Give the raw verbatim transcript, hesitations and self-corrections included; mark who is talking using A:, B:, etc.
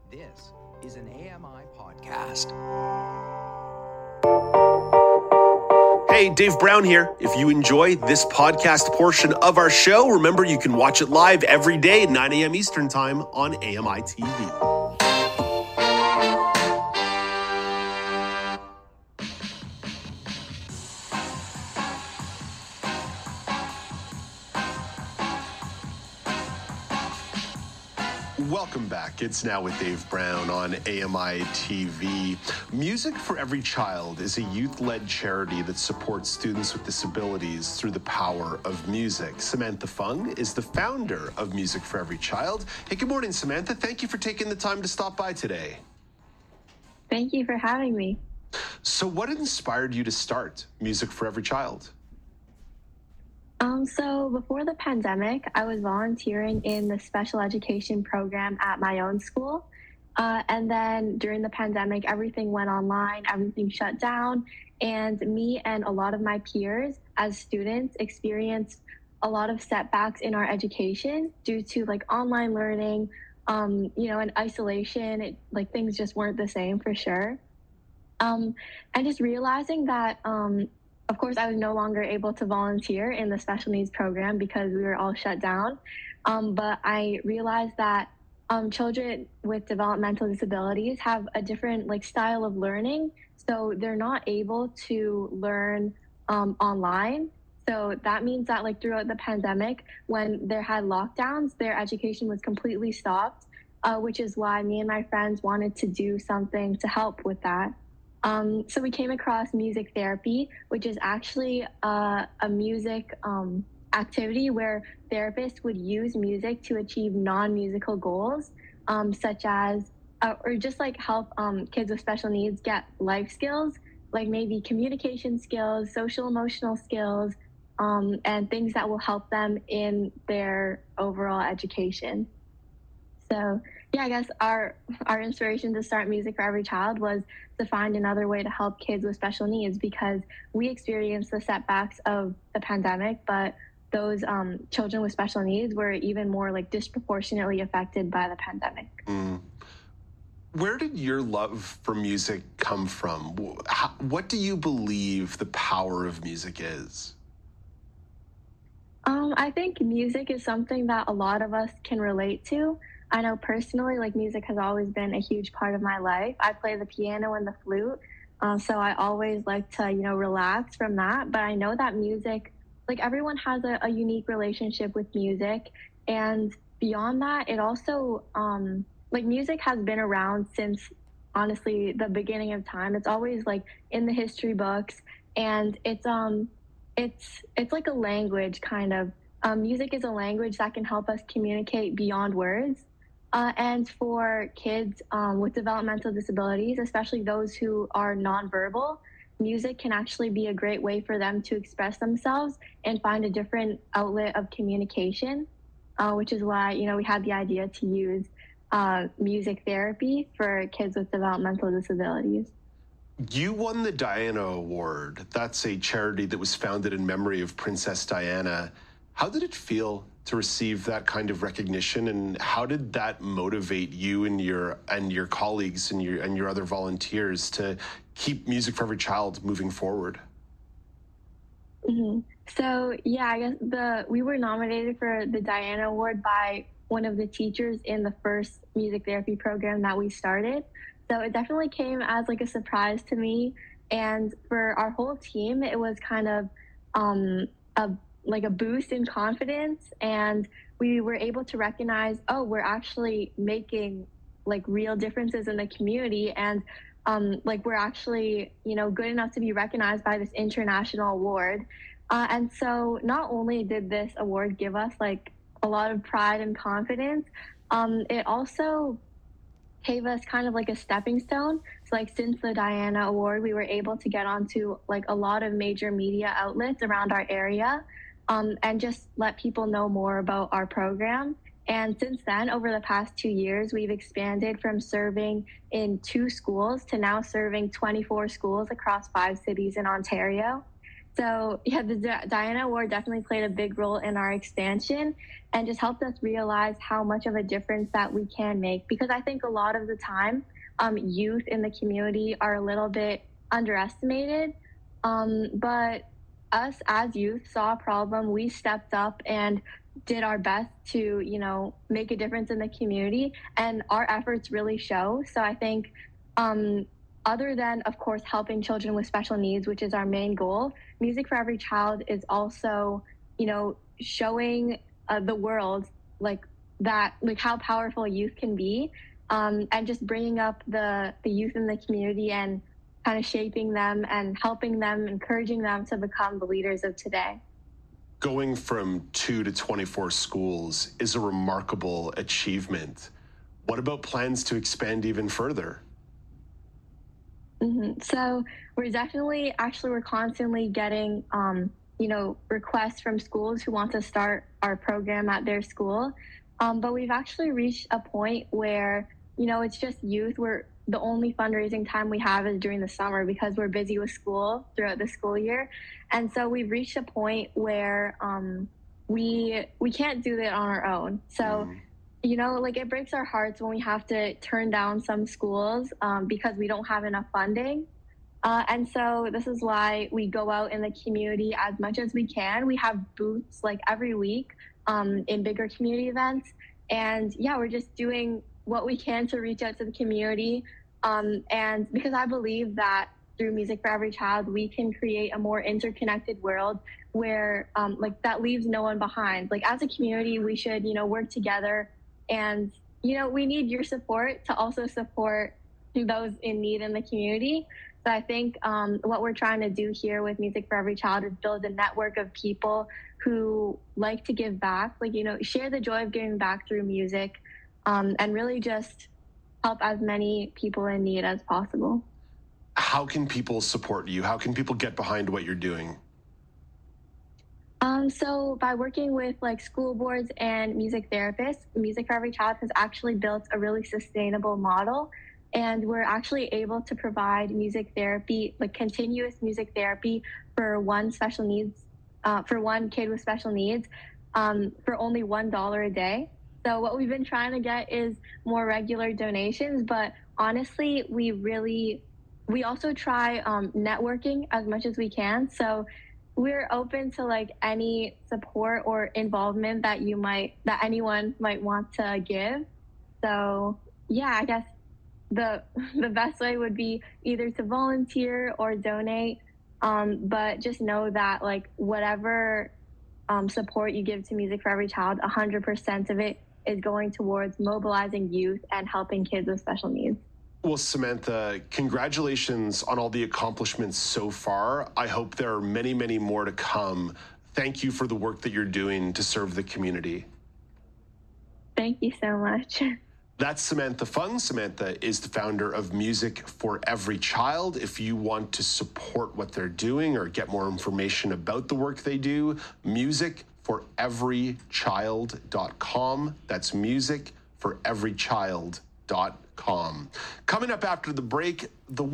A: This is an A M I podcast.
B: Hey, Dave Brown here. If you enjoy this podcast portion of our show, remember you can watch it live every day at nine a.m. Eastern Time on A M I T V. Welcome back. It's Now with Dave Brown on A M I T V. Music for Every Child is a youth-led charity that supports students with disabilities through the power of music. Samantha Fung is the founder of Music for Every Child. Hey, good morning, Samantha. Thank you for taking the time to stop by today.
C: Thank you for having me.
B: So what inspired you to start Music for Every Child?
C: Um, so before the pandemic, I was volunteering in the special education program at my own school. Uh, and then during the pandemic, everything went online, everything shut down. And me and a lot of my peers as students experienced a lot of setbacks in our education due to like online learning, um, you know, and isolation. It, like things just weren't the same for sure. Um, and just realizing that, um, of course, I was no longer able to volunteer in the special needs program because we were all shut down. Um, but I realized that um, children with developmental disabilities have a different like style of learning. So they're not able to learn um, online. So that means that like throughout the pandemic, when there had lockdowns, their education was completely stopped, uh, which is why me and my friends wanted to do something to help with that. Um, so we came across music therapy, which is actually uh, a music um, activity where therapists would use music to achieve non-musical goals, um, such as, uh, or just like help um, kids with special needs get life skills, like maybe communication skills, social emotional skills, um, and things that will help them in their overall education. So yeah, I guess our our inspiration to start Music for Every Child was to find another way to help kids with special needs because we experienced the setbacks of the pandemic, but those um, children with special needs were even more like disproportionately affected by the pandemic.
B: Mm. Where did your love for music come from? How, what do you believe the power of music is?
C: Um, I think music is something that a lot of us can relate to. I know personally, like music has always been a huge part of my life. I play the piano and the flute, uh, so I always like to, you know, relax from that. But I know that music, like everyone has a, a unique relationship with music, and beyond that, it also, um, like music has been around since honestly the beginning of time. It's always like in the history books, and it's um it's it's like a language kind of. Um, music is a language that can help us communicate beyond words. Uh, and for kids um, with developmental disabilities, especially those who are nonverbal, music can actually be a great way for them to express themselves and find a different outlet of communication, uh, which is why, you know, we had the idea to use uh, music therapy for kids with developmental disabilities.
B: You won the Diana Award. That's a charity that was founded in memory of Princess Diana. How did it feel to receive that kind of recognition, and how did that motivate you and your and your colleagues and your and your other volunteers to keep Music for Every Child moving forward?
C: Mm-hmm. So yeah, I guess the we were nominated for the Diana Award by one of the teachers in the first music therapy program that we started. So it definitely came as like a surprise to me, and for our whole team, it was kind of um, a like a boost in confidence, and we were able to recognize, oh, we're actually making like real differences in the community, and um, like we're actually, you know, good enough to be recognized by this international award. Uh, and so not only did this award give us like a lot of pride and confidence, um, it also gave us kind of like a stepping stone. So like since the Diana Award, we were able to get onto like a lot of major media outlets around our area, um, and just let people know more about our program. And since then, over the past two years, we've expanded from serving in two schools to now serving twenty-four schools across five cities in Ontario. So yeah, the Di- Diana Award definitely played a big role in our expansion and just helped us realize how much of a difference that we can make. Because I think a lot of the time, um, youth in the community are a little bit underestimated. Um, but us as youth saw a problem, we stepped up and did our best to, you know, make a difference in the community, and our efforts really show. So I think, um, other than, of course, helping children with special needs, which is our main goal, Music for Every Child is also, you know, showing uh, the world like that, like how powerful youth can be, um, and just bringing up the the youth in the community and kind of shaping them and helping them, encouraging them to become the leaders of today.
B: Going from two to twenty-four schools is a remarkable achievement. What about plans to expand even further?
C: Mm-hmm. So we're definitely, actually, we're constantly getting, um, you know, requests from schools who want to start our program at their school. Um, but we've actually reached a point where, you know, it's just youth. We're the only fundraising time we have is during the summer because we're busy with school throughout the school year. And so we've reached a point where um, we we can't do that on our own. So
B: Mm.
C: you know, like it breaks our hearts when we have to turn down some schools um, because we don't have enough funding. Uh, and so this is why we go out in the community as much as we can. We have booths like every week um, in bigger community events. And yeah, we're just doing what we can to reach out to the community. Um, and because I believe that through Music for Every Child, we can create a more interconnected world where um, like that leaves no one behind. Like as a community, we should, you know, work together, and, you know, we need your support to also support those in need in the community. So I think um, what we're trying to do here with Music for Every Child is build a network of people who like to give back, like, you know, share the joy of giving back through music, um, and really just help as many people in need as possible.
B: How can people support you? How can people get behind what you're doing?
C: Um, so by working with like school boards and music therapists, Music for Every Child has actually built a really sustainable model. And we're actually able to provide music therapy, like continuous music therapy for one special needs, uh, for one kid with special needs, um, for only one dollar a day. So what we've been trying to get is more regular donations, but honestly, we really, we also try um, networking as much as we can. So we're open to like any support or involvement that you might that anyone might want to give. So yeah, I guess the the best way would be either to volunteer or donate, um, but just know that like whatever um, support you give to Music for Every Child, one hundred percent of it is going towards mobilizing youth and helping kids with special needs.
B: Well, Samantha, congratulations on all the accomplishments so far. I hope there are many, many more to come. Thank you for the work that you're doing to serve the community.
C: Thank you so much.
B: That's Samantha Fung. Samantha is the founder of Music for Every Child. If you want to support what they're doing or get more information about the work they do, music for every child dot com. That's music for every child dot com. Coming up after the break, the